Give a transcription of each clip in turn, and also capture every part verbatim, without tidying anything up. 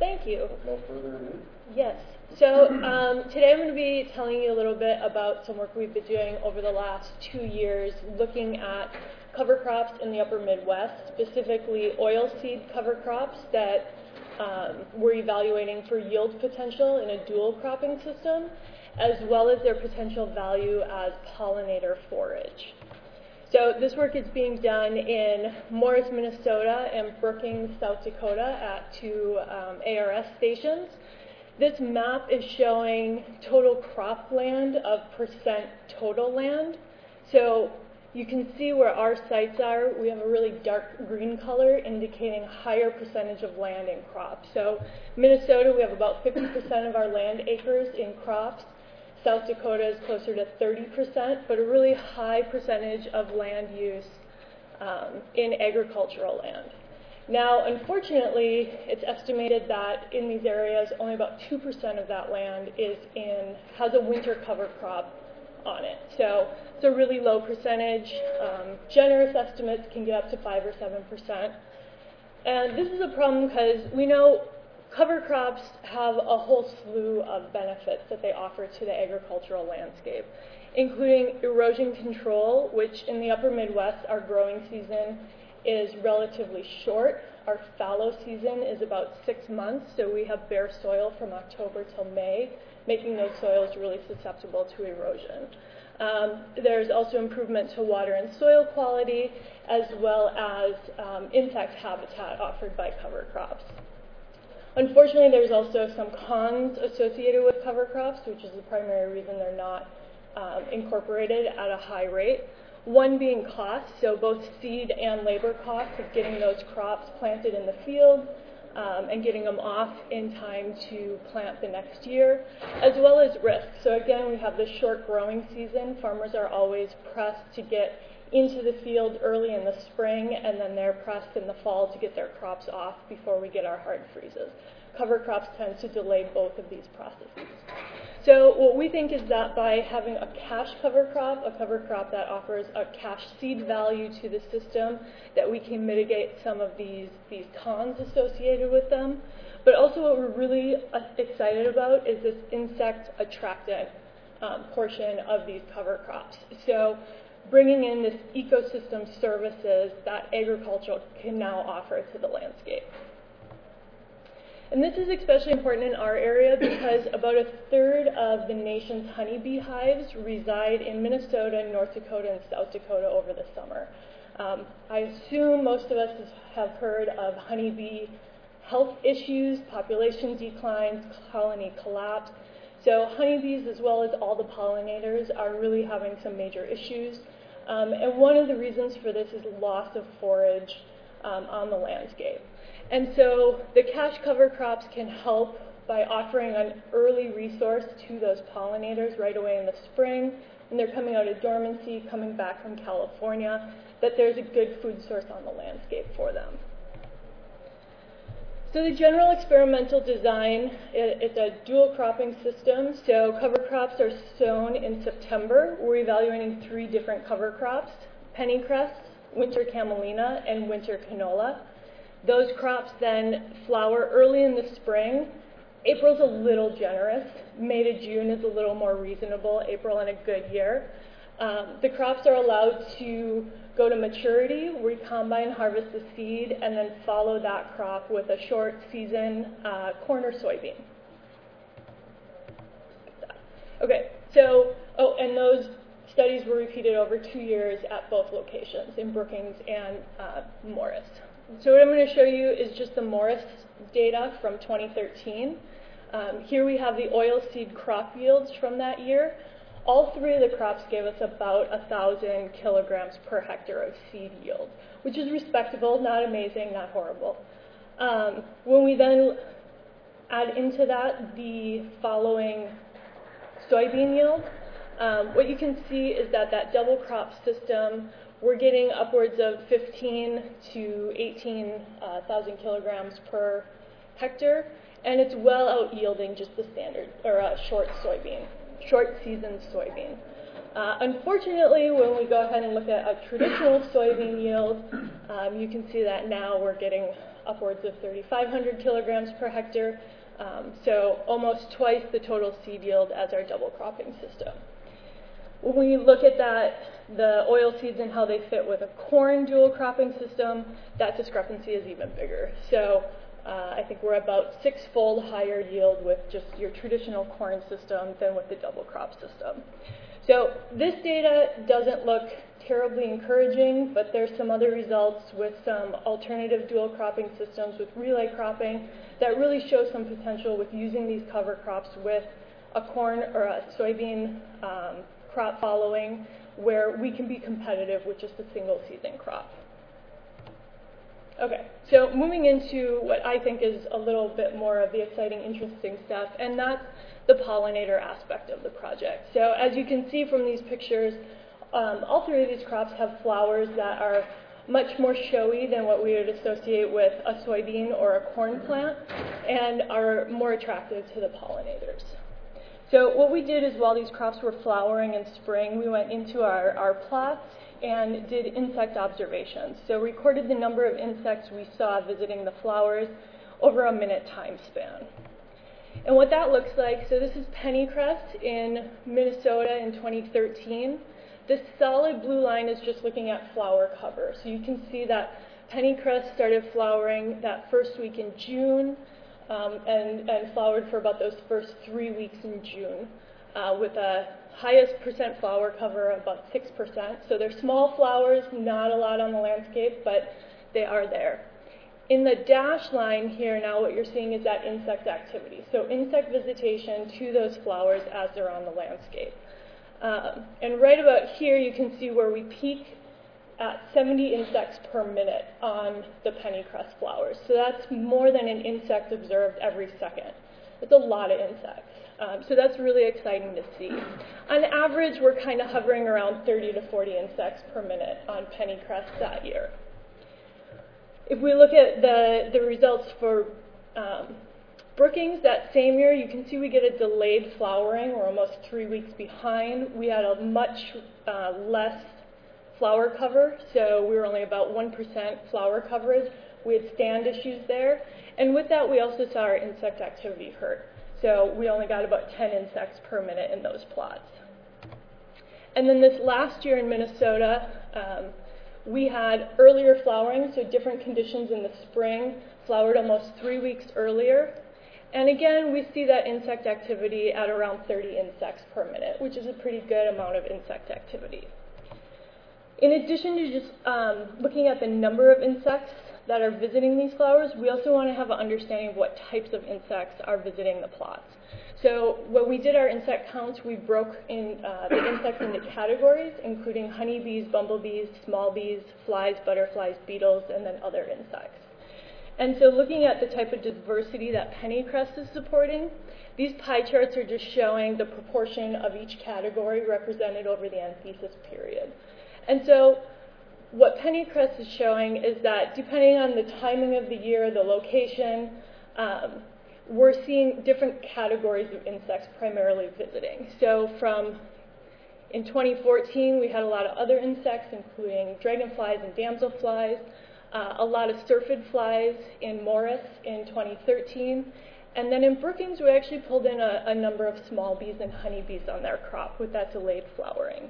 Thank you. No further ado. Yes. So um, today I'm going to be telling you a little bit about some work we've been doing over the last two years looking at cover crops in the upper Midwest, specifically oilseed cover crops that um, we're evaluating for yield potential in a dual cropping system, as well as their potential value as pollinator forage. So this work is being done in Morris, Minnesota and Brookings, South Dakota at two um, A R S stations. This map is showing total cropland of percent total land. So you can see where our sites are. We have a really dark green color indicating higher percentage of land in crops. So Minnesota, we have about fifty percent of our land acres in crops. South Dakota is closer to thirty percent, but a really high percentage of land use um, in agricultural land. Now, unfortunately, it's estimated that in these areas, only about two percent of that land is in, has a winter cover crop on it. So it's a really low percentage. Um, generous estimates can get up to five or seven percent. And this is a problem because we know cover crops have a whole slew of benefits that they offer to the agricultural landscape, including erosion control, which in the upper Midwest, our growing season is relatively short. Our fallow season is about six months, so we have bare soil from October till May, making those soils really susceptible to erosion. Um, there's also improvement to water and soil quality, as well as um, insect habitat offered by cover crops. Unfortunately, there's also some cons associated with cover crops, which is the primary reason they're not um, incorporated at a high rate. One being cost, so both seed and labor costs of getting those crops planted in the field um, and getting them off in time to plant the next year, as well as risk. So again, we have this short growing season. Farmers are always pressed to get into the field early in the spring, and then they're pressed in the fall to get their crops off before we get our hard freezes. Cover crops tend to delay both of these processes. So what we think is that by having a cash cover crop, a cover crop that offers a cash seed value to the system, that we can mitigate some of these, these cons associated with them. But also what we're really uh, excited about is this insect attractant um, portion of these cover crops. So bringing in this ecosystem services that agriculture can now offer to the landscape. And this is especially important in our area because about a third of the nation's honeybee hives reside in Minnesota, North Dakota, and South Dakota over the summer. Um, I assume most of us have heard of honeybee health issues, population declines, colony collapse. So honeybees, as well as all the pollinators, are really having some major issues. Um, and one of the reasons for this is loss of forage um, on the landscape. And so the cash cover crops can help by offering an early resource to those pollinators right away in the spring, when they're coming out of dormancy, coming back from California, that there's a good food source on the landscape for them. So the general experimental design, it's a dual cropping system. So cover crops are sown in September. We're evaluating three different cover crops: pennycress, winter camelina, and winter canola. Those crops then flower early in the spring. April's a little generous. May to June is a little more reasonable, April in a good year. Um, the crops are allowed to go to maturity, recombine, harvest the seed, and then follow that crop with a short season uh, corn or soybean. Okay, so, oh, and those studies were repeated over two years at both locations, in Brookings and uh, Morris. So what I'm going to show you is just the Morris data from twenty thirteen. Um, here we have the oilseed crop yields from that year. All three of the crops gave us about one thousand kilograms per hectare of seed yield, which is respectable, not amazing, not horrible. Um, when we then add into that the following soybean yield, um, what you can see is that that double crop system, we're getting upwards of fifteen to eighteen thousand kilograms per hectare, and it's well out yielding just the standard, or a short soybean. Short season soybean. Uh, unfortunately, when we go ahead and look at a traditional soybean yield, um, you can see that now we're getting upwards of thirty-five hundred kilograms per hectare, um, so almost twice the total seed yield as our double cropping system. When we look at that, the oil seeds and how they fit with a corn dual cropping system, that discrepancy is even bigger. So uh, I think we're about six-fold higher yield with just your traditional corn system than with the double crop system. So this data doesn't look terribly encouraging, but there's some other results with some alternative dual cropping systems with relay cropping that really show some potential with using these cover crops with a corn or a soybean um, crop following, where we can be competitive with just a single season crop. Okay, so moving into what I think is a little bit more of the exciting, interesting stuff, and that's the pollinator aspect of the project. So as you can see from these pictures, um, all three of these crops have flowers that are much more showy than what we would associate with a soybean or a corn plant, and are more attractive to the pollinators. So what we did is, while these crops were flowering in spring, we went into our, our plots and did insect observations. So recorded the number of insects we saw visiting the flowers over a minute time span. And what that looks like, so this is pennycress in Minnesota in twenty thirteen. This solid blue line is just looking at flower cover. So you can see that pennycress started flowering that first week in June. Um, and, and flowered for about those first three weeks in June, uh, with a highest percent flower cover about six percent. So they're small flowers, not a lot on the landscape, but they are there. In the dashed line here now, what you're seeing is that insect activity. So insect visitation to those flowers as they're on the landscape. Um, and right about here, you can see where we peak at seventy insects per minute on the pennycress flowers. So that's more than an insect observed every second. It's a lot of insects. Um, so that's really exciting to see. On average, we're kind of hovering around thirty to forty insects per minute on pennycress that year. If we look at the, the results for um, Brookings that same year, you can see we get a delayed flowering. We're almost three weeks behind. We had a much uh, less flower cover, so we were only about one percent flower coverage. We had stand issues there, and with that we also saw our insect activity hurt. So we only got about ten insects per minute in those plots. And then this last year in Minnesota, um, we had earlier flowering, so different conditions in the spring, flowered almost three weeks earlier. And again, we see that insect activity at around thirty insects per minute, which is a pretty good amount of insect activity. In addition to just um, looking at the number of insects that are visiting these flowers, we also want to have an understanding of what types of insects are visiting the plots. So when we did our insect counts, we broke in uh, the insects into categories, including honeybees, bumblebees, small bees, flies, butterflies, beetles, and then other insects. And so looking at the type of diversity that pennycress is supporting, these pie charts are just showing the proportion of each category represented over the anthesis period. And so what pennycress is showing is that depending on the timing of the year, the location, um, we're seeing different categories of insects primarily visiting. So from in twenty fourteen, we had a lot of other insects, including dragonflies and damselflies, uh, a lot of syrphid flies in Morris in twenty thirteen, and then in Brookings, we actually pulled in a, a number of small bees and honeybees on their crop with that delayed flowering.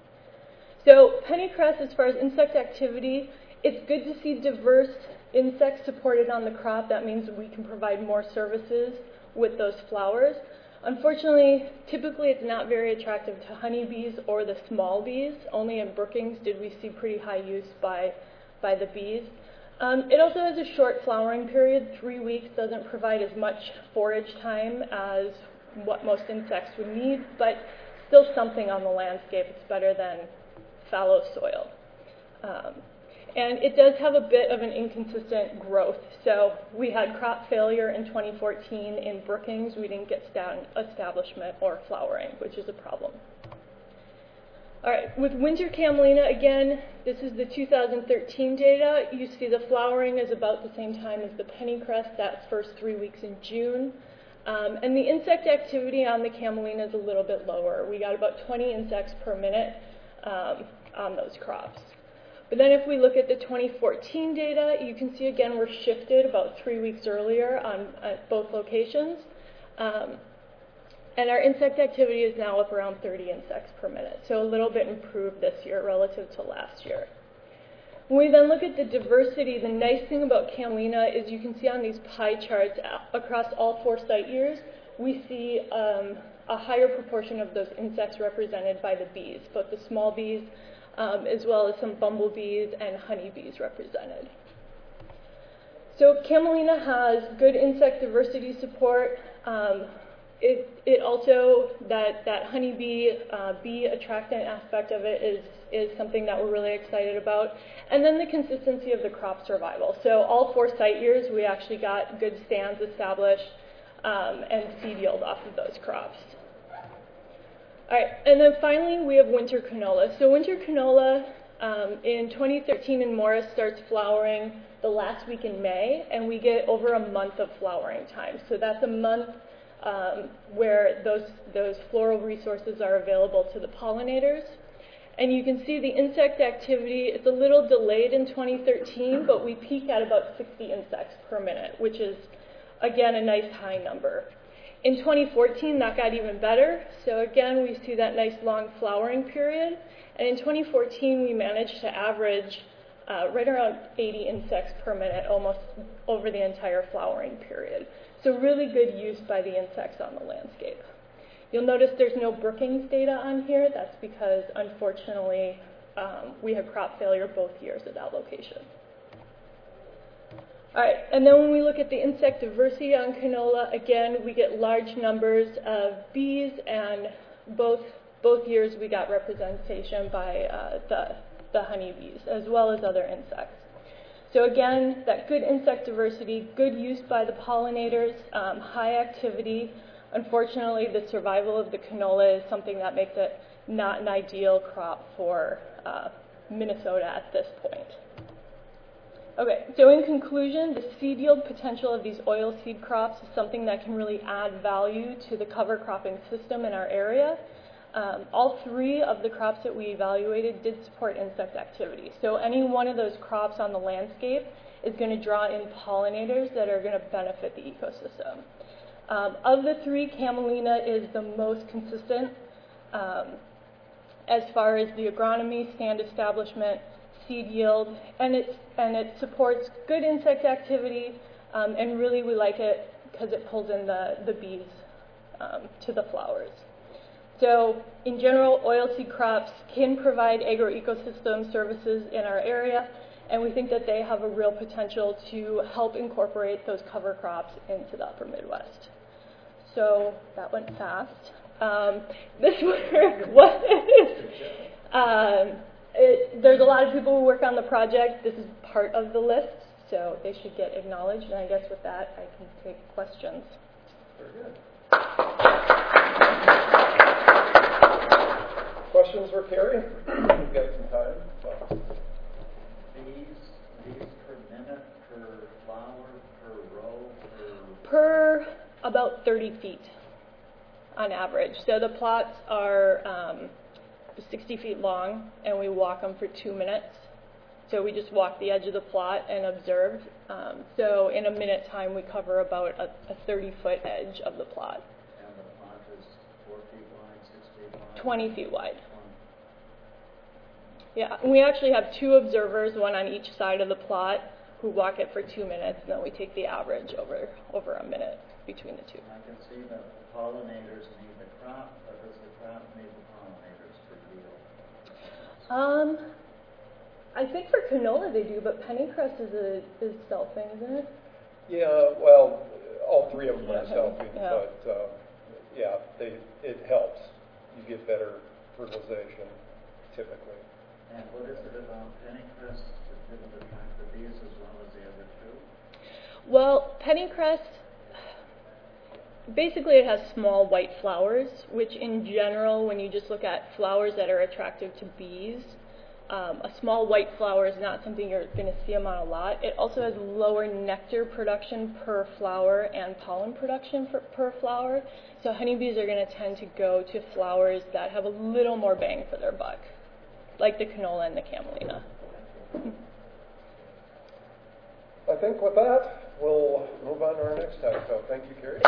So pennycress, as far as insect activity, it's good to see diverse insects supported on the crop. That means we can provide more services with those flowers. Unfortunately, typically it's not very attractive to honeybees or the small bees. Only in Brookings did we see pretty high use by, by the bees. Um, it also has a short flowering period. Three weeks doesn't provide as much forage time as what most insects would need, but still something on the landscape. It's better than fallow soil. Um, and it does have a bit of an inconsistent growth. So we had crop failure in twenty fourteen in Brookings. We didn't get establishment or flowering, which is a problem. All right, with winter camelina, again, this is the two thousand thirteen data. You see the flowering is about the same time as the pennycress, that first three weeks in June. Um, and the insect activity on the camelina is a little bit lower. We got about twenty insects per minute Um, on those crops. But then if we look at the twenty fourteen data, you can see again we're shifted about three weeks earlier on at both locations. Um, and our insect activity is now up around thirty insects per minute, so a little bit improved this year relative to last year. When we then look at the diversity, the nice thing about Camelina is you can see on these pie charts across all four site years, we see um, a higher proportion of those insects represented by the bees, both the small bees um, as well as some bumblebees and honeybees represented. So Camelina has good insect diversity support. Um, it, it also, that, that honeybee uh, bee attractant aspect of it is, is something that we're really excited about. And then the consistency of the crop survival. So all four site years, we actually got good stands established um, and seed yield off of those crops. All right, and then finally we have winter canola. So winter canola um, in twenty thirteen in Morris starts flowering the last week in May, and we get over a month of flowering time. So that's a month um, where those, those floral resources are available to the pollinators. And you can see the insect activity, it's a little delayed in twenty thirteen, but we peak at about sixty insects per minute, which is, again, a nice high number. In twenty fourteen, that got even better. So again, we see that nice long flowering period. And in twenty fourteen, we managed to average uh, right around eighty insects per minute, almost over the entire flowering period. So really good use by the insects on the landscape. You'll notice there's no Brookings data on here. That's because, unfortunately, um, we had crop failure both years at that location. All right, and then when we look at the insect diversity on canola, again, we get large numbers of bees, and both, both years we got representation by uh, the, the honeybees, as well as other insects. So again, that good insect diversity, good use by the pollinators, um, high activity. Unfortunately, the survival of the canola is something that makes it not an ideal crop for uh, Minnesota at this point. Okay, so in conclusion, the seed yield potential of these oilseed crops is something that can really add value to the cover cropping system in our area. Um, all three of the crops that we evaluated did support insect activity. So any one of those crops on the landscape is going to draw in pollinators that are going to benefit the ecosystem. Um, of the three, Camelina is the most consistent um, as far as the agronomy, stand establishment, seed yield, and, it's, and it supports good insect activity, um, and really we like it because it pulls in the, the bees um, to the flowers. So in general, oilseed crops can provide agroecosystem services in our area, and we think that they have a real potential to help incorporate those cover crops into the upper Midwest. So that went fast. Um, this work was, um, it, there's a lot of people who work on the project. This is part of the list, so they should get acknowledged. And I guess with that, I can take questions. Very good. Questions for Carrie? We've got some time. So. Bees, bees per minute, per flower, per row, per... Per about thirty feet on average. So the plots are um, sixty feet long, and we walk them for two minutes. So we just walk the edge of the plot and observe. Um, so in a minute time, we cover about a, a thirty foot edge of the plot. And the plot is four feet wide, six feet wide? twenty feet wide. Yeah, and we actually have two observers, one on each side of the plot, who walk it for two minutes, and then we take the average over, over a minute between the two. I can see that the pollinators need the crop, but does the crop need the pollinators for yield? Um, I think for canola they do, but pennycress is a is selfing, isn't it? Yeah, well, all three of them are selfing, yeah. but uh, yeah, they, it helps. You get better fertilization, typically. And what is it about pennycress that didn't attract the bees as well as the other two? Well, pennycress, basically it has small white flowers, which in general, when you just look at flowers that are attractive to bees, um, a small white flower is not something you're going to see them on a lot. It also has lower nectar production per flower and pollen production for, per flower. So honeybees are going to tend to go to flowers that have a little more bang for their buck, like the canola and the Camelina. I think with that, we'll move on to our next topic. So thank you, Carrie.